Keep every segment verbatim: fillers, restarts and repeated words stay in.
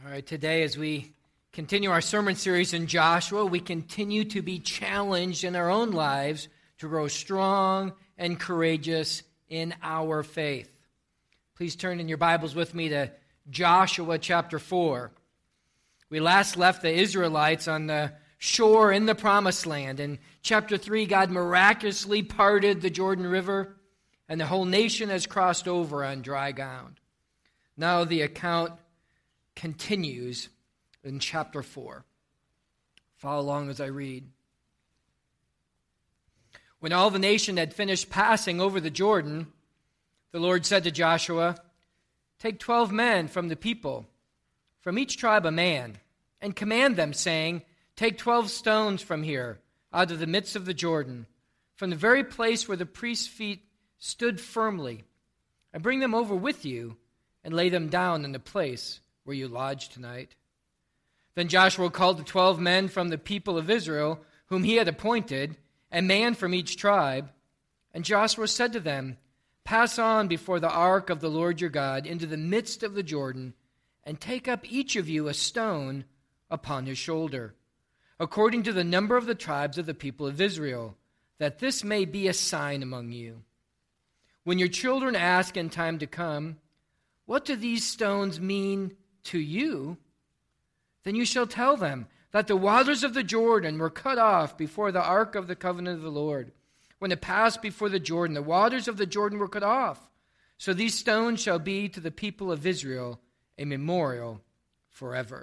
All right, today as we continue our sermon series in Joshua, we continue to be challenged in our own lives to grow strong and courageous in our faith. Please turn in your Bibles with me to Joshua chapter four. We last left the Israelites on the shore in the Promised Land. In chapter three, God miraculously parted the Jordan River, and the whole nation has crossed over on dry ground. Now the account continues in chapter four. Follow along as I read. When all the nation had finished passing over the Jordan, the Lord said to Joshua, "Take twelve men from the people, from each tribe a man, and command them, saying, Take twelve stones from here, out of the midst of the Jordan, from the very place where the priest's feet stood firmly, and bring them over with you, and lay them down in the place where you lodge tonight." Then Joshua called the twelve men from the people of Israel, whom he had appointed, a man from each tribe. And Joshua said to them, "Pass on before the ark of the Lord your God into the midst of the Jordan, and take up each of you a stone upon his shoulder, according to the number of the tribes of the people of Israel, that this may be a sign among you. When your children ask in time to come, 'What do these stones mean to you?' then you shall tell them that the waters of the Jordan were cut off before the ark of the covenant of the Lord. When it passed before the Jordan, the waters of the Jordan were cut off. So these stones shall be to the people of Israel a memorial forever."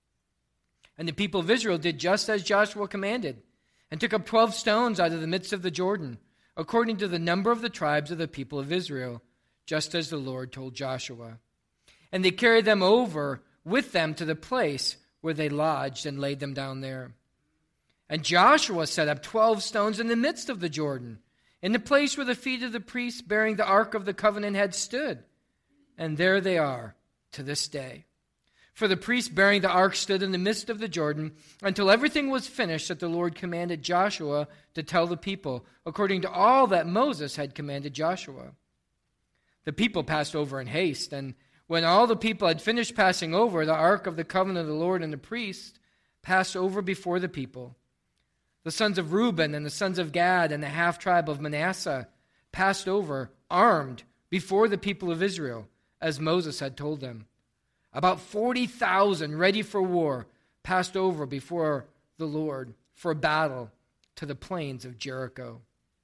And the people of Israel did just as Joshua commanded, and took up twelve stones out of the midst of the Jordan, according to the number of the tribes of the people of Israel, just as the Lord told Joshua. And they carried them over with them to the place where they lodged, and laid them down there. And Joshua set up twelve stones in the midst of the Jordan, in the place where the feet of the priests bearing the ark of the covenant had stood. And there they are to this day. For the priests bearing the ark stood in the midst of the Jordan until everything was finished that the Lord commanded Joshua to tell the people, according to all that Moses had commanded Joshua. The people passed over in haste, and when all the people had finished passing over, the ark of the covenant of the Lord and the priest passed over before the people. The sons of Reuben and the sons of Gad and the half-tribe of Manasseh passed over, armed, before the people of Israel, as Moses had told them. About forty thousand ready for war passed over before the Lord for battle to the plains of Jericho.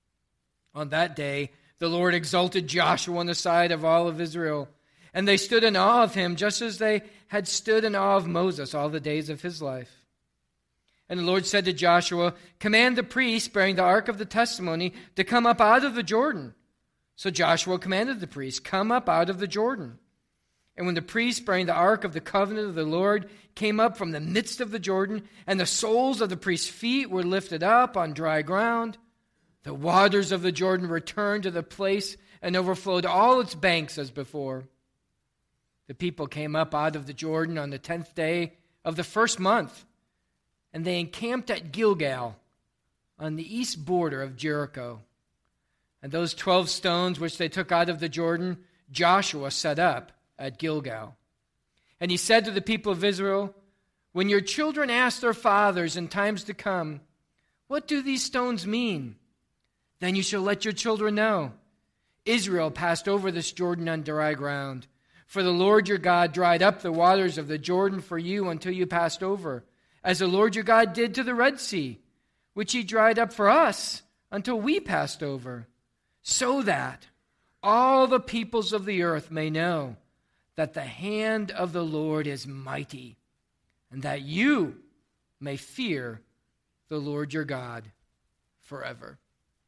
On that day, the Lord exalted Joshua on the side of all of Israel, and they stood in awe of him, just as they had stood in awe of Moses all the days of his life. And the Lord said to Joshua, "Command the priests bearing the ark of the testimony to come up out of the Jordan." So Joshua commanded the priests, "Come up out of the Jordan." And when the priests bearing the ark of the covenant of the Lord came up from the midst of the Jordan, and the soles of the priests' feet were lifted up on dry ground, the waters of the Jordan returned to the place and overflowed all its banks as before. The people came up out of the Jordan on the tenth day of the first month, and they encamped at Gilgal on the east border of Jericho. And those twelve stones which they took out of the Jordan, Joshua set up at Gilgal. And he said to the people of Israel, "When your children ask their fathers in times to come, 'What do these stones mean?' then you shall let your children know. Israel passed over this Jordan on dry ground. For the Lord your God dried up the waters of the Jordan for you until you passed over, as the Lord your God did to the Red Sea, which he dried up for us until we passed over, so that all the peoples of the earth may know that the hand of the Lord is mighty, and that you may fear the Lord your God forever."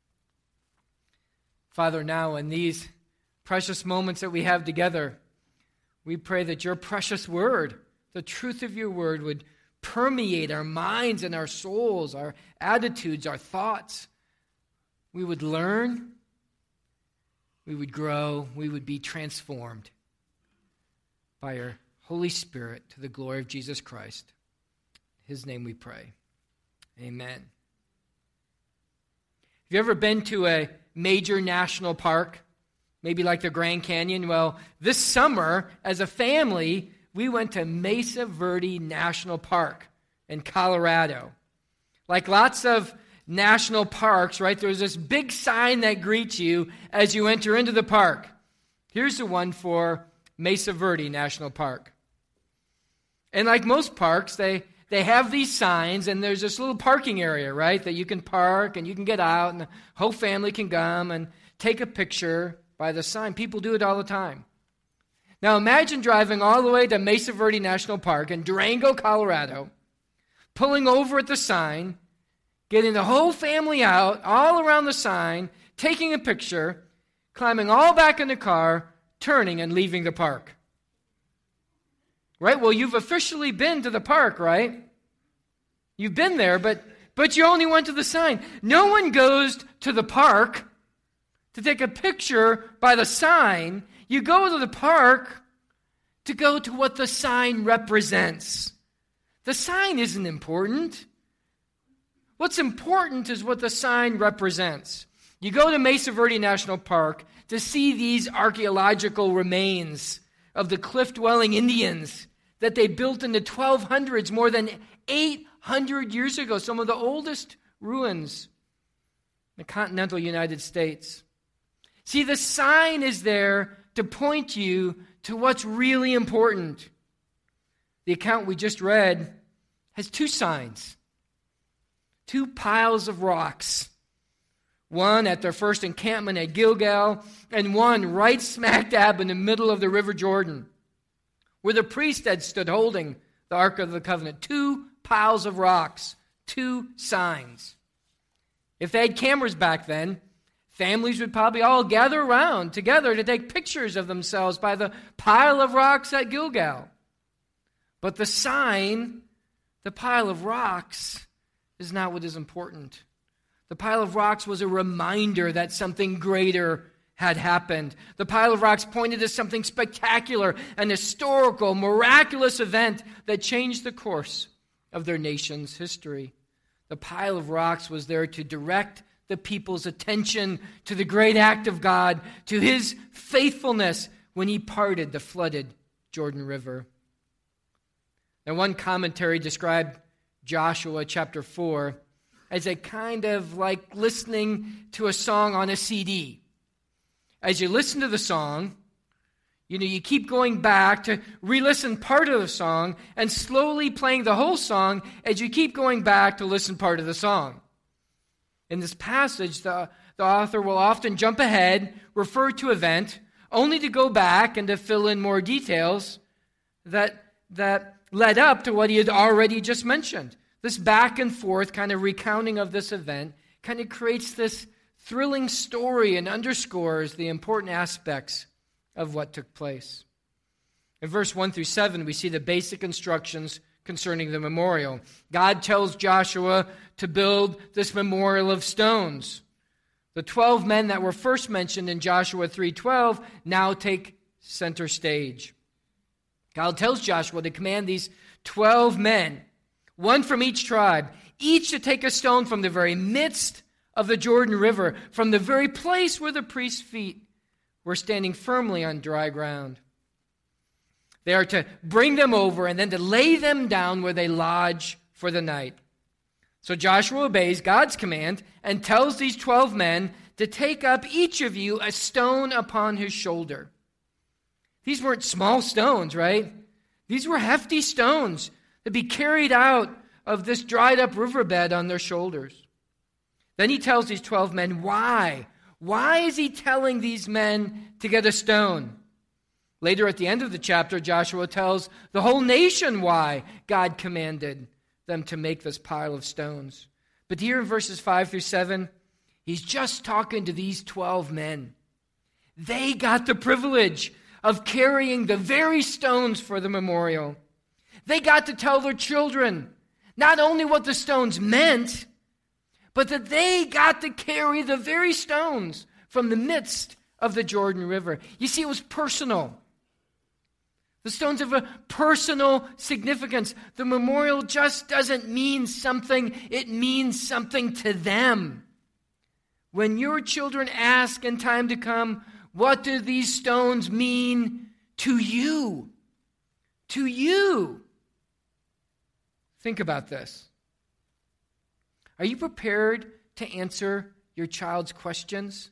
Father, now in these precious moments that we have together, we pray that your precious word, the truth of your word, would permeate our minds and our souls, our attitudes, our thoughts. We would learn, we would grow, we would be transformed by your Holy Spirit to the glory of Jesus Christ. In his name we pray. Amen. Have you ever been to a major national park? Maybe like the Grand Canyon? Well, this summer, as a family, we went to Mesa Verde National Park in Colorado. Like lots of national parks, right, there's this big sign that greets you as you enter into the park. Here's the one for Mesa Verde National Park. And like most parks, they, they have these signs, and there's this little parking area, right, that you can park and you can get out, and the whole family can come and take a picture by the sign. People do it all the time. Now imagine driving all the way to Mesa Verde National Park in Durango, Colorado, pulling over at the sign, getting the whole family out, all around the sign, taking a picture, climbing all back in the car, turning and leaving the park. Right? Well, you've officially been to the park, right? You've been there, but, but you only went to the sign. No one goes to the park to take a picture by the sign. You go to the park to go to what the sign represents. The sign isn't important. What's important is what the sign represents. You go to Mesa Verde National Park to see these archaeological remains of the cliff-dwelling Indians that they built in the twelve hundreds, more than eight hundred years ago, some of the oldest ruins in the continental United States. See, the sign is there to point you to what's really important. The account we just read has two signs, two piles of rocks. One at their first encampment at Gilgal, and one right smack dab in the middle of the River Jordan, where the priest had stood holding the Ark of the Covenant. Two piles of rocks, two signs. If they had cameras back then, families would probably all gather around together to take pictures of themselves by the pile of rocks at Gilgal. But the sign, the pile of rocks, is not what is important. The pile of rocks was a reminder that something greater had happened. The pile of rocks pointed to something spectacular, an historical, miraculous event that changed the course of their nation's history. The pile of rocks was there to direct the people's attention to the great act of God, to his faithfulness when he parted the flooded Jordan River. Now, one commentary described Joshua chapter four as a kind of like listening to a song on a C D. As you listen to the song, you know, you keep going back to re-listen part of the song and slowly playing the whole song as you keep going back to listen part of the song. In this passage, the, the author will often jump ahead, refer to event, only to go back and to fill in more details that, that led up to what he had already just mentioned. This back and forth kind of recounting of this event kind of creates this thrilling story and underscores the important aspects of what took place. In verse one through seven, we see the basic instructions concerning the memorial. God tells Joshua to build this memorial of stones. The twelve men that were first mentioned in Joshua three twelve now take center stage. God tells Joshua to command these twelve men, one from each tribe, each to take a stone from the very midst of the Jordan River, from the very place where the priest's feet were standing firmly on dry ground. They are to bring them over and then to lay them down where they lodge for the night. So Joshua obeys God's command and tells these twelve men to take up each of you a stone upon his shoulder. These weren't small stones, right? These were hefty stones to be carried out of this dried up riverbed on their shoulders. Then he tells these twelve men why. Why is he telling these men to get a stone? Later at the end of the chapter, Joshua tells the whole nation why God commanded them to make this pile of stones. But here in verses five through seven, he's just talking to these twelve men. They got the privilege of carrying the very stones for the memorial. They got to tell their children not only what the stones meant, but that they got to carry the very stones from the midst of the Jordan River. You see, it was personal. The stones have a personal significance. The memorial just doesn't mean something, it means something to them. When your children ask in time to come, what do these stones mean to you? to you. Think about this. Are you prepared to answer your child's questions?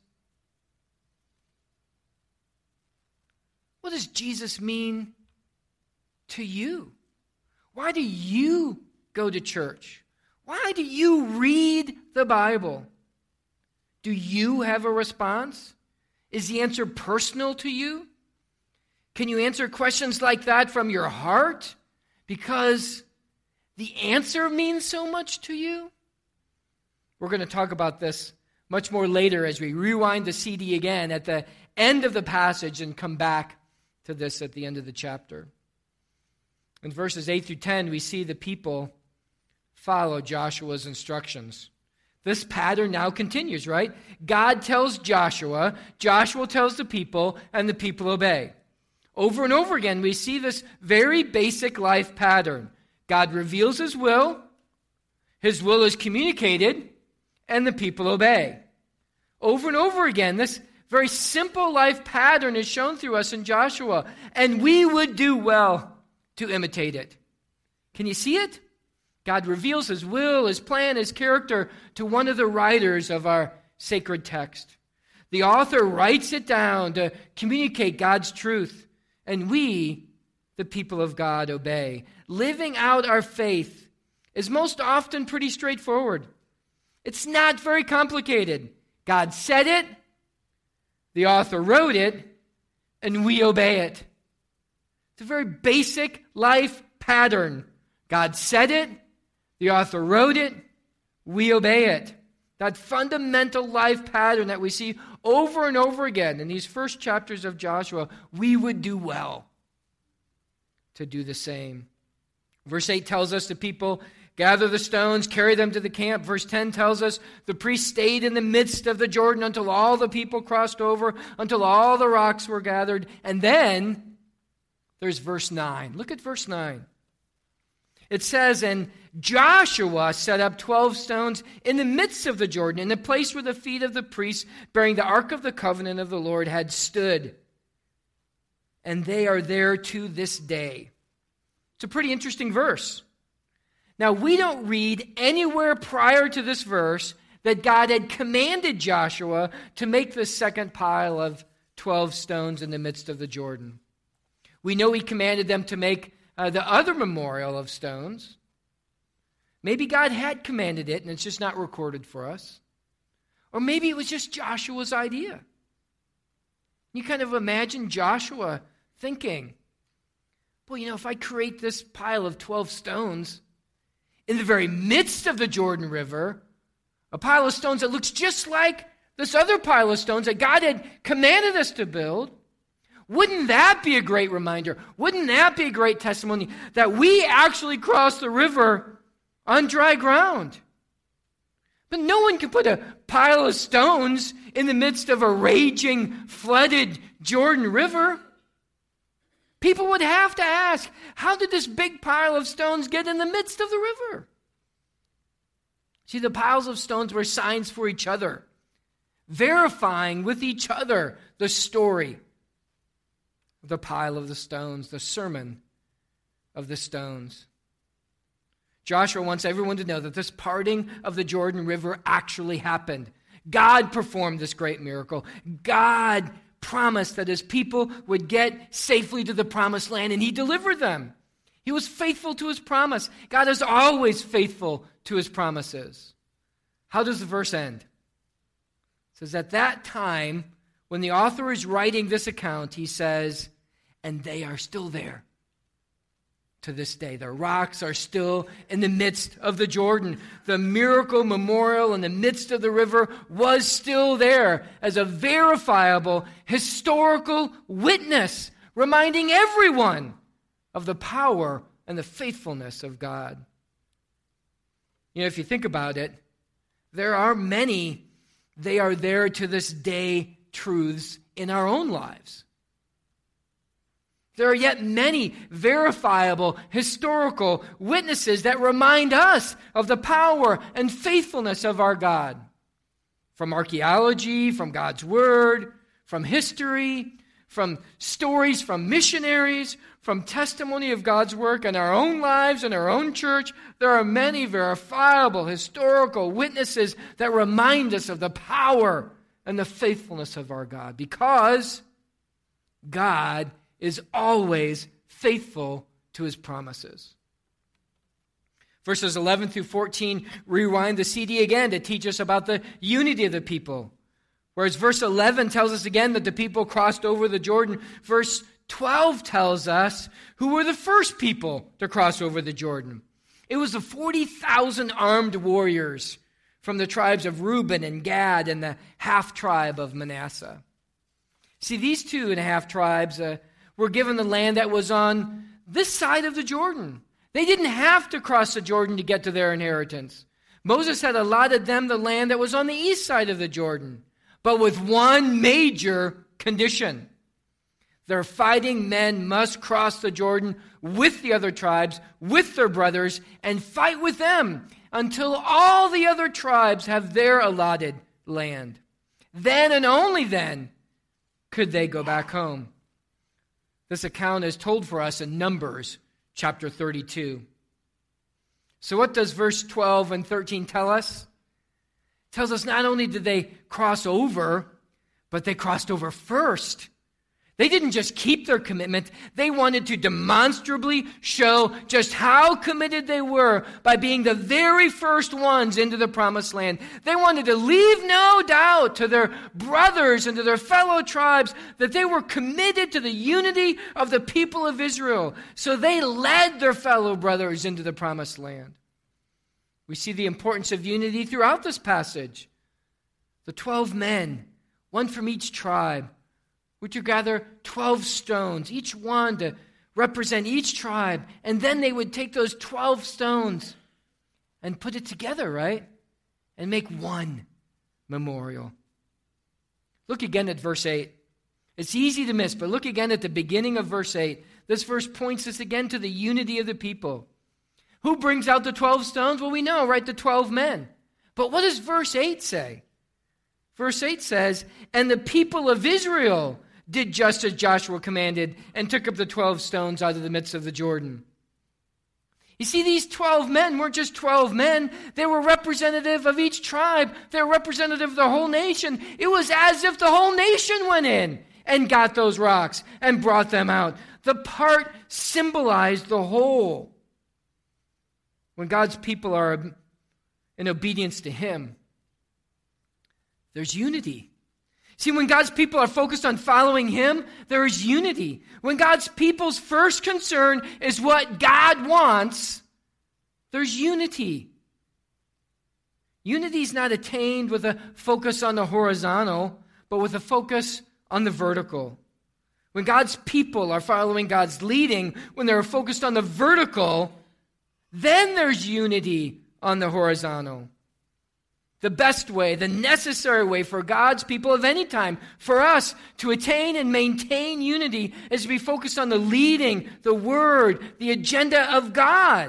What does Jesus mean to you? Why do you go to church? Why do you read the Bible? Do you have a response? Is the answer personal to you? Can you answer questions like that from your heart because the answer means so much to you? We're going to talk about this much more later as we rewind the C D again at the end of the passage and come back to this at the end of the chapter. In verses eight through ten, we see the people follow Joshua's instructions. This pattern now continues, right? God tells Joshua, Joshua tells the people, and the people obey. Over and over again, we see this very basic life pattern. God reveals his will, his will is communicated, and the people obey. Over and over again, this very simple life pattern is shown through us in Joshua, and we would do well to imitate it. Can you see it? God reveals his will, his plan, his character to one of the writers of our sacred text. The author writes it down to communicate God's truth, and we, the people of God, obey. Living out our faith is most often pretty straightforward. It's not very complicated. God said it, the author wrote it, and we obey it. It's a very basic life pattern. God said it, the author wrote it, we obey it. That fundamental life pattern that we see over and over again in these first chapters of Joshua, we would do well to do the same. Verse eight tells us the people gather the stones, carry them to the camp. Verse ten tells us the priest stayed in the midst of the Jordan until all the people crossed over, until all the rocks were gathered. And then there's verse nine. Look at verse nine. It says, and Joshua set up twelve stones in the midst of the Jordan, in the place where the feet of the priests bearing the ark of the covenant of the Lord had stood. And they are there to this day. It's a pretty interesting verse. Now, we don't read anywhere prior to this verse that God had commanded Joshua to make this second pile of twelve stones in the midst of the Jordan. We know he commanded them to make uh, the other memorial of stones. Maybe God had commanded it and it's just not recorded for us. Or maybe it was just Joshua's idea. You kind of imagine Joshua thinking, well, you know, if I create this pile of twelve stones in the very midst of the Jordan River, a pile of stones that looks just like this other pile of stones that God had commanded us to build, wouldn't that be a great reminder? Wouldn't that be a great testimony that we actually crossed the river on dry ground? But no one can put a pile of stones in the midst of a raging, flooded Jordan River. People would have to ask, how did this big pile of stones get in the midst of the river? See, the piles of stones were signs for each other, verifying with each other the story of the pile of the stones, the sermon of the stones. Joshua wants everyone to know that this parting of the Jordan River actually happened. God performed this great miracle. God promised that his people would get safely to the promised land, and he delivered them. He was faithful to his promise. God is always faithful to his promises. How does the verse end? It says, at that time, when the author is writing this account, he says, and they are still there to this day. The rocks are still in the midst of the Jordan. The miracle memorial in the midst of the river was still there as a verifiable historical witness, reminding everyone of the power and the faithfulness of God. You know, if you think about it, there are many, they are there to this day truths in our own lives. There are yet many verifiable historical witnesses that remind us of the power and faithfulness of our God. From archaeology, from God's Word, from history, from stories from missionaries, from testimony of God's work in our own lives and our own church, there are many verifiable historical witnesses that remind us of the power and the faithfulness of our God, because God is always faithful to his promises. Verses eleven through fourteen rewind the C D again to teach us about the unity of the people. Whereas verse eleven tells us again that the people crossed over the Jordan, verse twelve tells us who were the first people to cross over the Jordan. It was the forty thousand armed warriors from the tribes of Reuben and Gad and the half-tribe of Manasseh. See, these two and a half tribes uh, were given the land that was on this side of the Jordan. They didn't have to cross the Jordan to get to their inheritance. Moses had allotted them the land that was on the east side of the Jordan, but with one major condition. Their fighting men must cross the Jordan with the other tribes, with their brothers, and fight with them until all the other tribes have their allotted land. Then and only then could they go back home. This account is told for us in Numbers chapter thirty-two. So what does verse twelve and thirteen tell us? It tells us not only did they cross over, but they crossed over first. They didn't just keep their commitment. They wanted to demonstrably show just how committed they were by being the very first ones into the promised land. They wanted to leave no doubt to their brothers and to their fellow tribes that they were committed to the unity of the people of Israel. So they led their fellow brothers into the promised land. We see the importance of unity throughout this passage. The twelve men, one from each tribe, were to gather twelve stones, each one to represent each tribe. And then they would take those twelve stones and put it together, right? And make one memorial. Look again at verse eight. It's easy to miss, but look again at the beginning of verse eight. This verse points us again to the unity of the people. Who brings out the twelve stones? Well, we know, right? The twelve men. But what does verse eight say? Verse eight says, and the people of Israel did just as Joshua commanded and took up the twelve stones out of the midst of the Jordan. You see, these twelve men weren't just twelve men. They were representative of each tribe. They were representative of the whole nation. It was as if the whole nation went in and got those rocks and brought them out. The part symbolized the whole. When God's people are in obedience to him, there's unity. See, when God's people are focused on following him, there is unity. When God's people's first concern is what God wants, there's unity. Unity is not attained with a focus on the horizontal, but with a focus on the vertical. When God's people are following God's leading, when they're focused on the vertical, then there's unity on the horizontal. The best way, the necessary way for God's people of any time, for us to attain and maintain unity, is to be focused on the leading, the word, the agenda of God.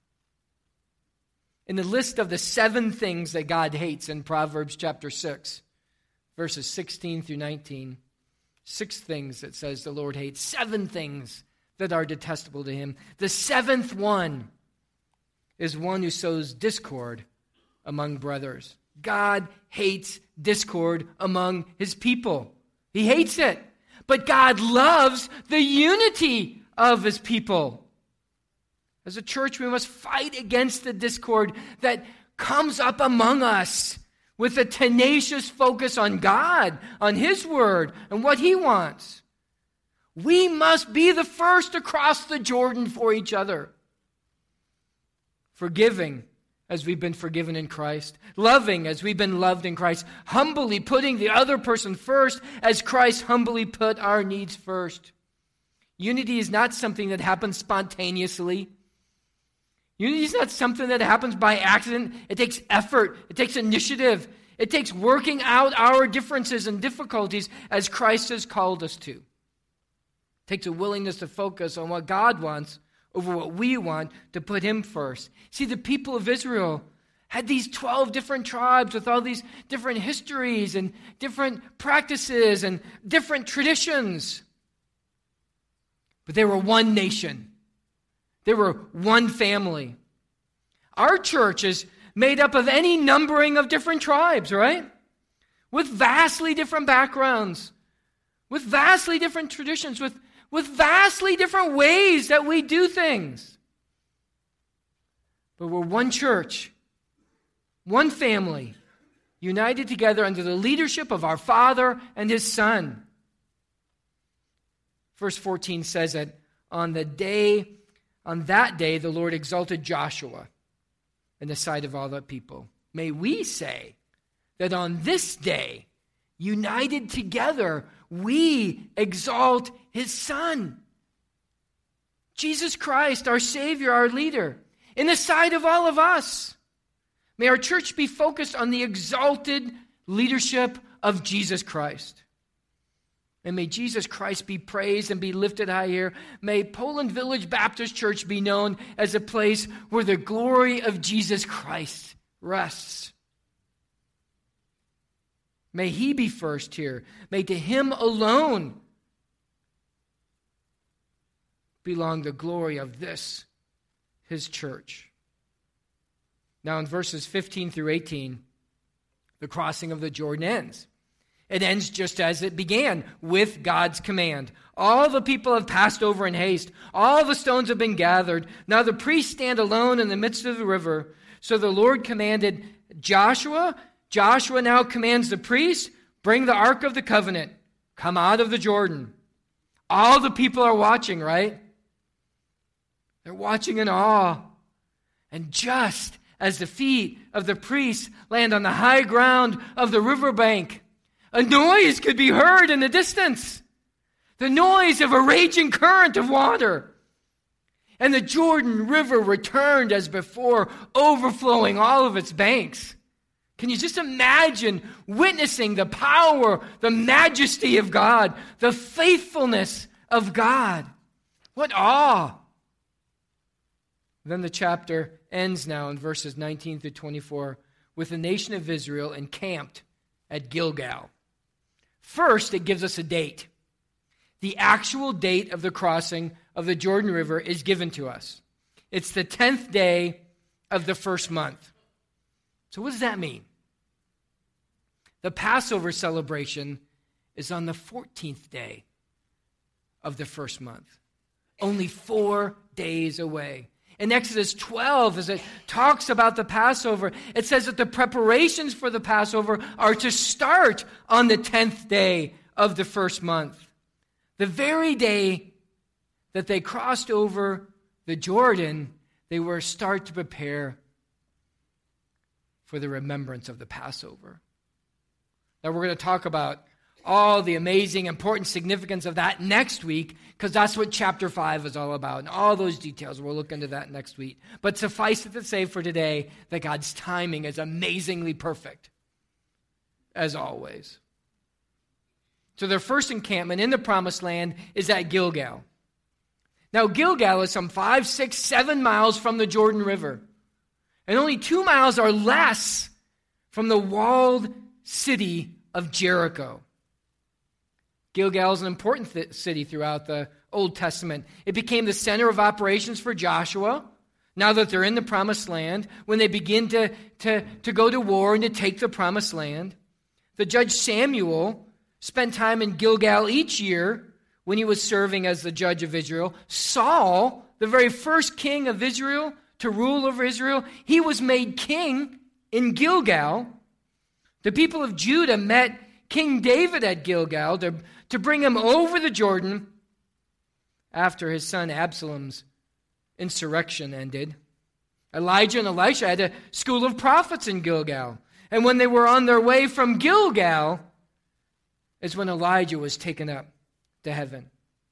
In the list of the seven things that God hates in Proverbs chapter six, verses sixteen through nineteen, six things that says the Lord hates, seven things that are detestable to him. The seventh one is one who sows discord among brothers. God hates discord among his people. He hates it. But God loves the unity of his people. As a church, we must fight against the discord that comes up among us with a tenacious focus on God, on his word, and what he wants. We must be the first to cross the Jordan for each other. Forgiving as we've been forgiven in Christ, loving as we've been loved in Christ, humbly putting the other person first as Christ humbly put our needs first. Unity is not something that happens spontaneously. Unity is not something that happens by accident. It takes effort. It takes initiative. It takes working out our differences and difficulties as Christ has called us to. It takes a willingness to focus on what God wants over what we want, to put him first. See, the people of Israel had these twelve different tribes with all these different histories and different practices and different traditions. But they were one nation. They were one family. Our church is made up of any numbering of different tribes, right? With vastly different backgrounds, with vastly different traditions, with, with vastly different ways that we do things. But we're one church, one family, united together under the leadership of our Father and His Son. Verse fourteen says that on the day, on that day, the Lord exalted Joshua in the sight of all the people. May we say that on this day, united together, we exalt His Son, Jesus Christ, our Savior, our leader, in the sight of all of us. May our church be focused on the exalted leadership of Jesus Christ. And may Jesus Christ be praised and be lifted high here. May Poland Village Baptist Church be known as a place where the glory of Jesus Christ rests. May He be first here. May to Him alone belong the glory of this, His church. Now in verses fifteen through eighteen, the crossing of the Jordan ends. It ends just as it began, with God's command. All the people have passed over in haste. All the stones have been gathered. Now the priests stand alone in the midst of the river. So the Lord commanded Joshua. Joshua now commands the priests, bring the Ark of the Covenant. Come out of the Jordan. All the people are watching, right? They're watching in awe. And just as the feet of the priests land on the high ground of the riverbank, a noise could be heard in the distance. The noise of a raging current of water. And the Jordan River returned as before, overflowing all of its banks. Can you just imagine witnessing the power, the majesty of God, the faithfulness of God? What awe! Then the chapter ends now in verses nineteen through twenty-four with the nation of Israel encamped at Gilgal. First, it gives us a date. The actual date of the crossing of the Jordan River is given to us. It's the tenth day of the first month. So what does that mean? The Passover celebration is on the fourteenth day of the first month. Only four days away. In Exodus twelve, as it talks about the Passover, it says that the preparations for the Passover are to start on the tenth day of the first month. The very day that they crossed over the Jordan, they were to start to prepare for the remembrance of the Passover. Now we're going to talk about all the amazing, important significance of that next week, because that's what chapter five is all about. And all those details, we'll look into that next week. But suffice it to say for today that God's timing is amazingly perfect, as always. So their first encampment in the Promised Land is at Gilgal. Now Gilgal is some five, six, seven miles from the Jordan River. And only two miles or less from the walled city of Jericho. Gilgal is an important th- city throughout the Old Testament. It became the center of operations for Joshua. Now that they're in the Promised Land, when they begin to, to, to go to war and to take the Promised Land, the judge Samuel spent time in Gilgal each year when he was serving as the judge of Israel. Saul, the very first king of Israel to rule over Israel, he was made king in Gilgal. The people of Judah met King David at Gilgal to, to bring him over the Jordan after his son Absalom's insurrection ended. Elijah and Elisha had a school of prophets in Gilgal. And when they were on their way from Gilgal is when Elijah was taken up to heaven.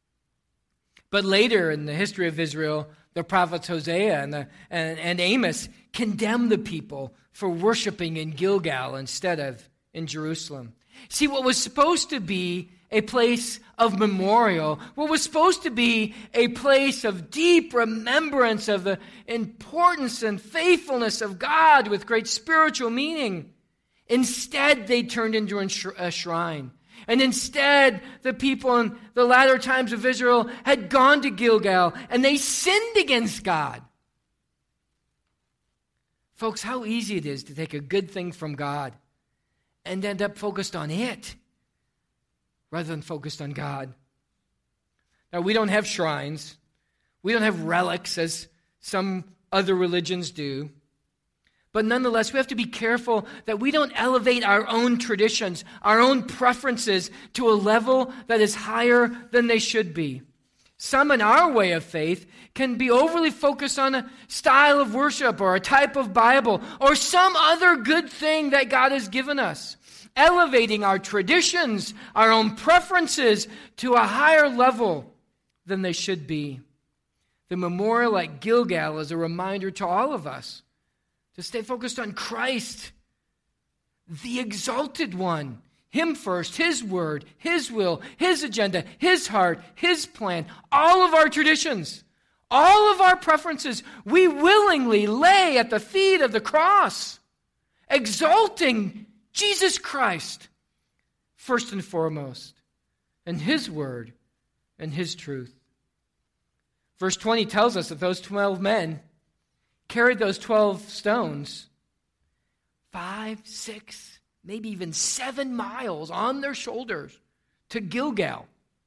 But later in the history of Israel, the prophets Hosea and, the, and, and Amos condemned the people for worshiping in Gilgal instead of in Jerusalem. See, what was supposed to be a place of memorial, what was supposed to be a place of deep remembrance of the importance and faithfulness of God with great spiritual meaning. Instead, they turned into a shrine. And instead, the people in the latter times of Israel had gone to Gilgal, and they sinned against God. Folks, how easy it is to take a good thing from God and end up focused on it rather than focused on God. Now, we don't have shrines. We don't have relics as some other religions do. But nonetheless, we have to be careful that we don't elevate our own traditions, our own preferences to a level that is higher than they should be. Some in our way of faith can be overly focused on a style of worship or a type of Bible or some other good thing that God has given us, elevating our traditions, our own preferences to a higher level than they should be. The memorial at Gilgal is a reminder to all of us to stay focused on Christ, the exalted one. Him first, His word, His will, His agenda, His heart, His plan. All of our traditions, all of our preferences, we willingly lay at the feet of the cross, exalting Jesus Christ first and foremost, and His word and His truth. Verse twenty tells us that those twelve men carried those twelve stones five, six, maybe even seven miles on their shoulders to Gilgal,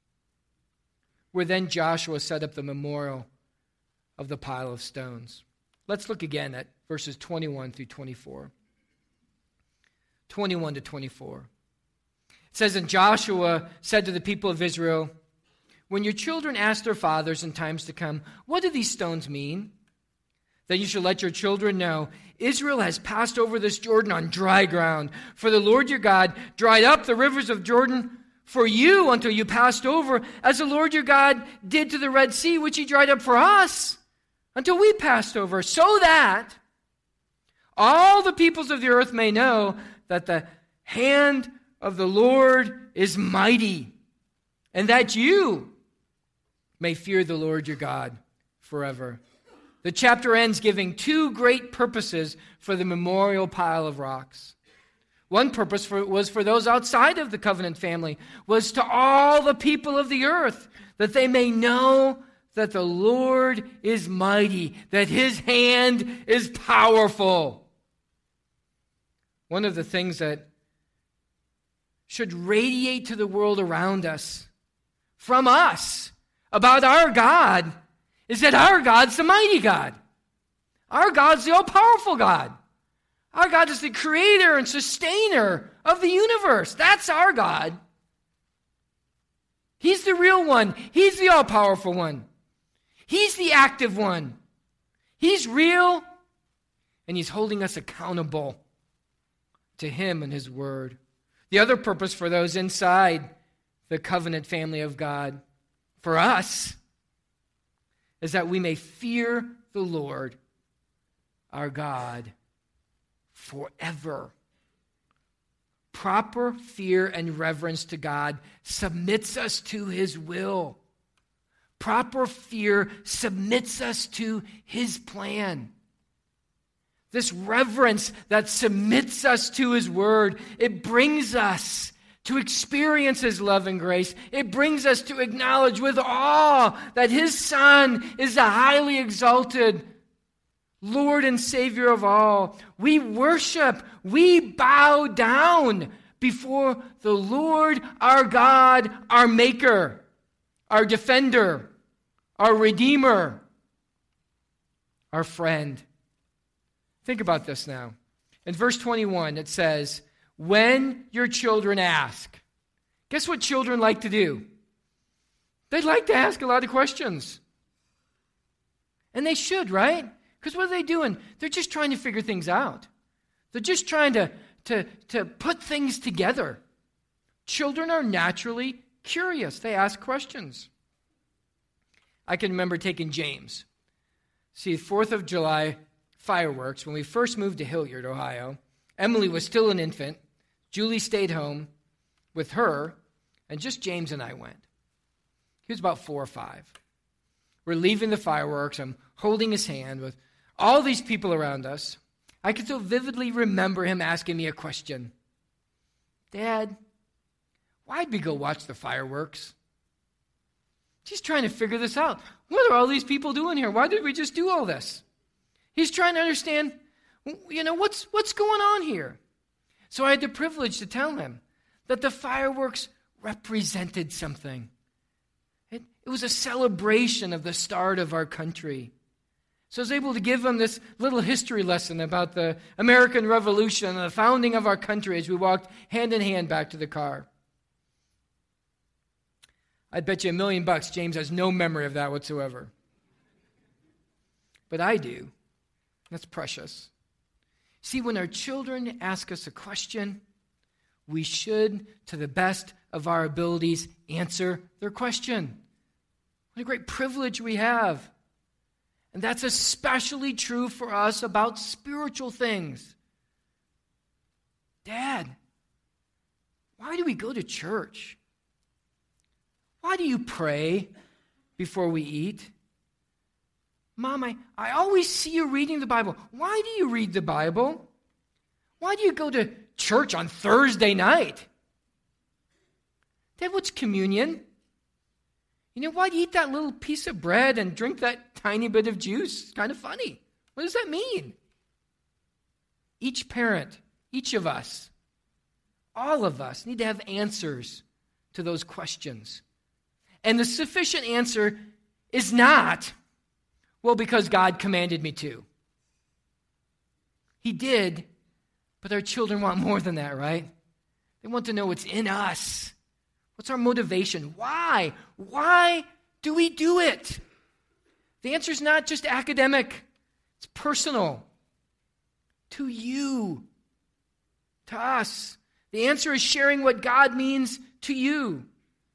where then Joshua set up the memorial of the pile of stones. Let's look again at verses twenty-one through twenty-four. twenty-one to twenty-four. It says, "And Joshua said to the people of Israel, 'When your children ask their fathers in times to come, what do these stones mean? Then you shall let your children know, Israel has passed over this Jordan on dry ground. For the Lord your God dried up the rivers of Jordan for you until you passed over, as the Lord your God did to the Red Sea, which He dried up for us until we passed over, so that all the peoples of the earth may know that the hand of the Lord is mighty, and that you may fear the Lord your God forever.'" The chapter ends giving two great purposes for the memorial pile of rocks. One purpose for, was for those outside of the covenant family, was to all the people of the earth, that they may know that the Lord is mighty, that His hand is powerful. One of the things that should radiate to the world around us, from us, about our God, is that our God's the mighty God. Our God's the all-powerful God. Our God is the creator and sustainer of the universe. That's our God. He's the real one. He's the all-powerful one. He's the active one. He's real, and He's holding us accountable to Him and His word. The other purpose for those inside the covenant family of God, for us, is that we may fear the Lord, our God, forever. Proper fear and reverence to God submits us to His will. Proper fear submits us to His plan. This reverence that submits us to His word, it brings us to experience His love and grace. It brings us to acknowledge with awe that His Son is the highly exalted Lord and Savior of all. We worship, we bow down before the Lord, our God, our Maker, our Defender, our Redeemer, our friend. Think about this now. In verse twenty-one, it says, "When your children ask." Guess what children like to do? They like to ask a lot of questions. And they should, right? Because what are they doing? They're just trying to figure things out. They're just trying to, to, to put things together. Children are naturally curious. They ask questions. I can remember taking James. See, fourth of July fireworks, when we first moved to Hilliard, Ohio, Emily was still an infant. Julie stayed home with her, And just James and I went. He was about four or five. We're leaving the fireworks. I'm holding his hand with all these people around us. I can still vividly remember him asking me a question. Dad, why'd we go watch the fireworks? He's trying to figure this out. What are all these people doing here? Why did we just do all this? He's trying to understand, you know, what's what's going on here? So I had the privilege to tell him that the fireworks represented something. It, it was a celebration of the start of our country. So I was able to give him this little history lesson about the American Revolution and the founding of our country as we walked hand in hand back to the car. I bet you a million bucks James has no memory of that whatsoever. But I do. That's precious. See, when our children ask us a question, we should, to the best of our abilities, answer their question. What a great privilege we have. And that's especially true for us about spiritual things. Dad, why do we go to church? Why do you pray before we eat? Mom, I, I always see you reading the Bible. Why do you read the Bible? Why do you go to church on Thursday night? Dad, what's communion? You know, why do you eat that little piece of bread and drink that tiny bit of juice? It's kind of funny. What does that mean? Each parent, each of us, all of us need to have answers to those questions. And the sufficient answer is not, well, because God commanded me to. He did, but our children want more than that, right? They want to know what's in us. What's our motivation? Why? Why do we do it? The answer is not just academic. It's personal. To you. To us. The answer is sharing what God means to you.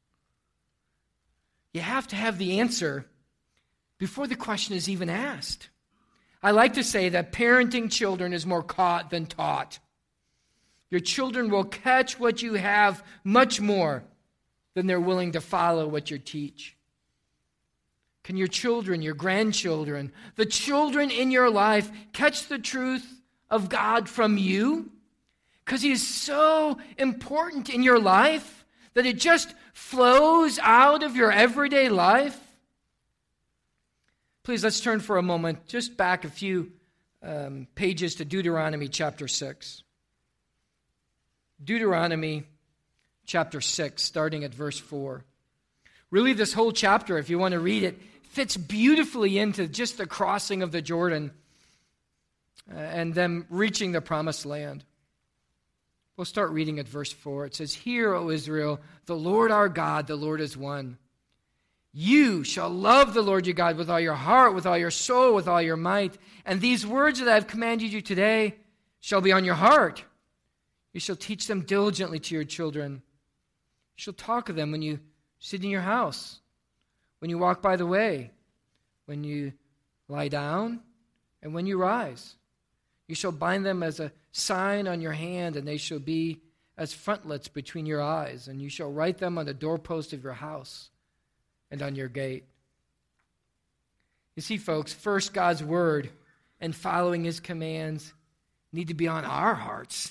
You have to have the answer before the question is even asked. I like to say that parenting children is more caught than taught. Your children will catch what you have much more than they're willing to follow what you teach. Can your children, your grandchildren, the children in your life catch the truth of God from you? Because He is so important in your life that it just flows out of your everyday life. Please, let's turn for a moment just back a few um, pages to Deuteronomy chapter six. Deuteronomy chapter six, starting at verse four. Really, this whole chapter, if you want to read it, fits beautifully into just the crossing of the Jordan uh, and them reaching the promised land. We'll start reading at verse four. It says, "Hear, O Israel, the Lord our God, the Lord is one. You shall love the Lord your God with all your heart, with all your soul, with all your might. And these words that I have commanded you today shall be on your heart. You shall teach them diligently to your children. You shall talk of them when you sit in your house, when you walk by the way, when you lie down, and when you rise. You shall bind them as a sign on your hand, and they shall be as frontlets between your eyes, and you shall write them on the doorpost of your house and on your gate." You see, folks, first God's word and following His commands need to be on our hearts.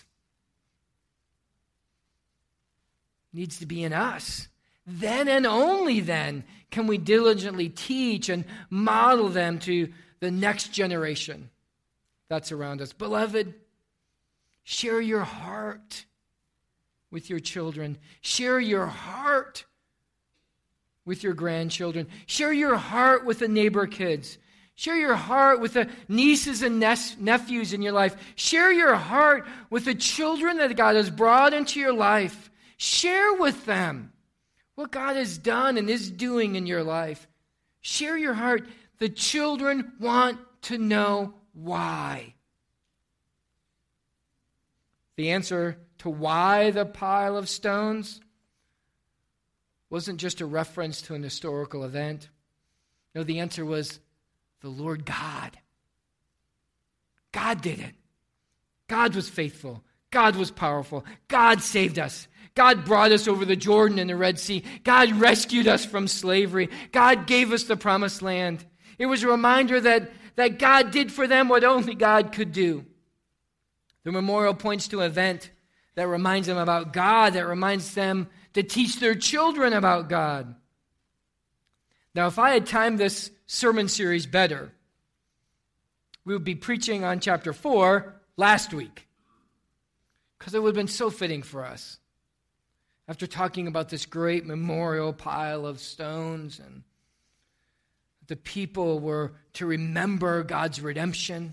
Needs to be in us. Then and only then can we diligently teach and model them to the next generation that's around us. Beloved, share your heart with your children. Share your heart with your grandchildren. Share your heart with the neighbor kids. Share your heart with the nieces and nephews in your life. Share your heart with the children that God has brought into your life. Share with them what God has done and is doing in your life. Share your heart. The children want to know why. The answer to why the pile of stones wasn't just a reference to an historical event. No, the answer was the Lord God. God did it. God was faithful. God was powerful. God saved us. God brought us over the Jordan and the Red Sea. God rescued us from slavery. God gave us the promised land. It was a reminder that, that God did for them what only God could do. The memorial points to an event that reminds them about God, that reminds them to teach their children about God. Now, if I had timed this sermon series better, we would be preaching on chapter four last week, because it would have been so fitting for us. After talking about this great memorial pile of stones, and the people were to remember God's redemption,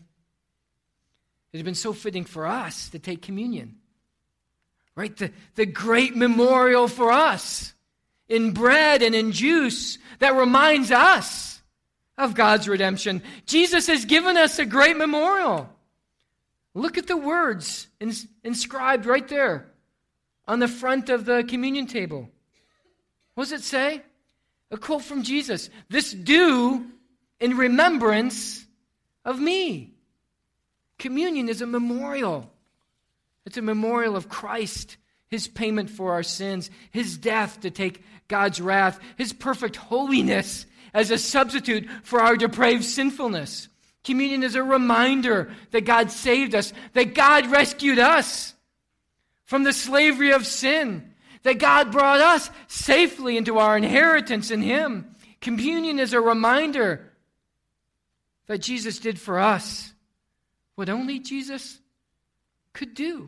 it had been so fitting for us to take communion. Right? The, the great memorial for us in bread and in juice that reminds us of God's redemption. Jesus has given us a great memorial. Look at the words ins- inscribed right there on the front of the communion table. What does it say? A quote from Jesus. This do in remembrance of me. Communion is a memorial. It's a memorial of Christ, his payment for our sins, his death to take God's wrath, his perfect holiness as a substitute for our depraved sinfulness. Communion is a reminder that God saved us, that God rescued us from the slavery of sin, that God brought us safely into our inheritance in him. Communion is a reminder that Jesus did for us what only Jesus could do.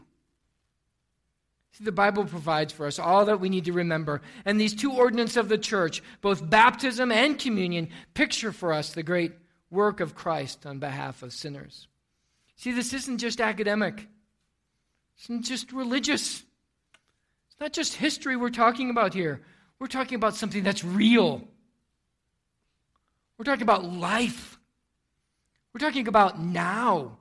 See, the Bible provides for us all that we need to remember. And these two ordinances of the church, both baptism and communion, picture for us the great work of Christ on behalf of sinners. See, this isn't just academic. It's not just religious. It's not just history we're talking about here. We're talking about something that's real. We're talking about life. We're talking about now.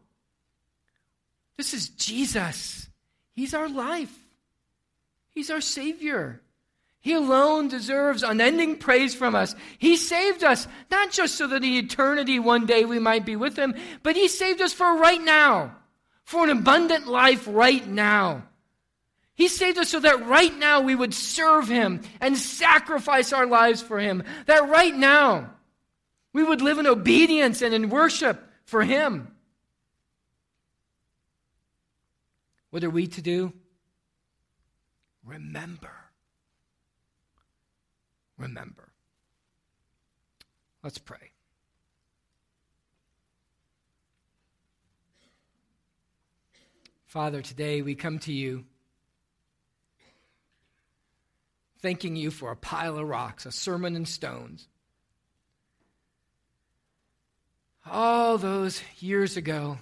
This is Jesus. He's our life. He's our Savior. He alone deserves unending praise from us. He saved us, not just so that in eternity one day we might be with him, but he saved us for right now, for an abundant life right now. He saved us so that right now we would serve him and sacrifice our lives for him, that right now we would live in obedience and in worship for him. What are we to do? Remember. Remember. Let's pray. Father, today we come to you thanking you for a pile of rocks, a sermon in stones. All those years ago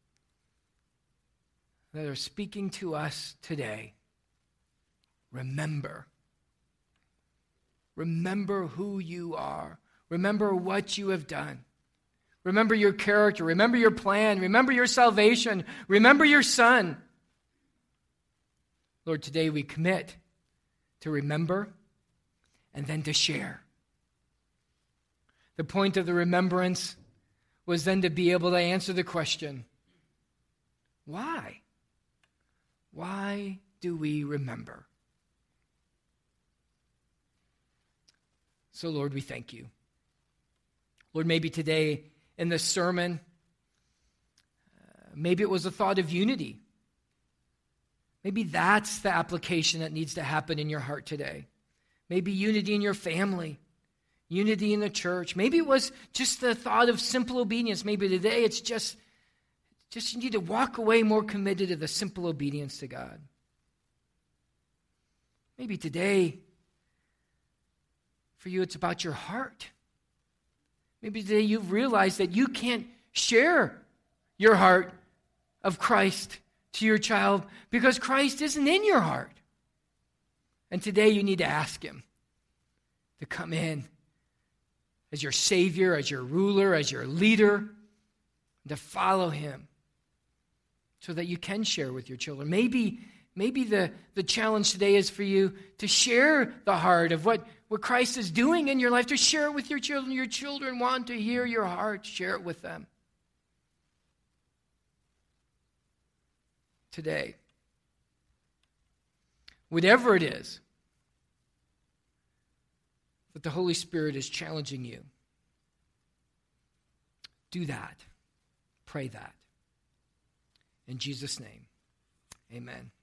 that are speaking to us today. Remember. Remember who you are. Remember what you have done. Remember your character. Remember your plan. Remember your salvation. Remember your Son. Lord, today we commit to remember and then to share. The point of the remembrance was then to be able to answer the question, why? Why do we remember? So, Lord, we thank you. Lord, maybe today in this sermon, uh, maybe it was a thought of unity. Maybe that's the application that needs to happen in your heart today. Maybe unity in your family, unity in the church. Maybe it was just the thought of simple obedience. Maybe today it's just, just you need to walk away more committed to the simple obedience to God. Maybe today, for you, it's about your heart. Maybe today you've realized that you can't share your heart of Christ to your child because Christ isn't in your heart. And today you need to ask him to come in as your Savior, as your ruler, as your leader, and to follow him so that you can share with your children. Maybe, maybe the, the challenge today is for you to share the heart of what What Christ is doing in your life, to share it with your children. Your children want to hear your heart. Share it with them. Today, whatever it is that the Holy Spirit is challenging you, do that. Pray that. In Jesus' name, amen.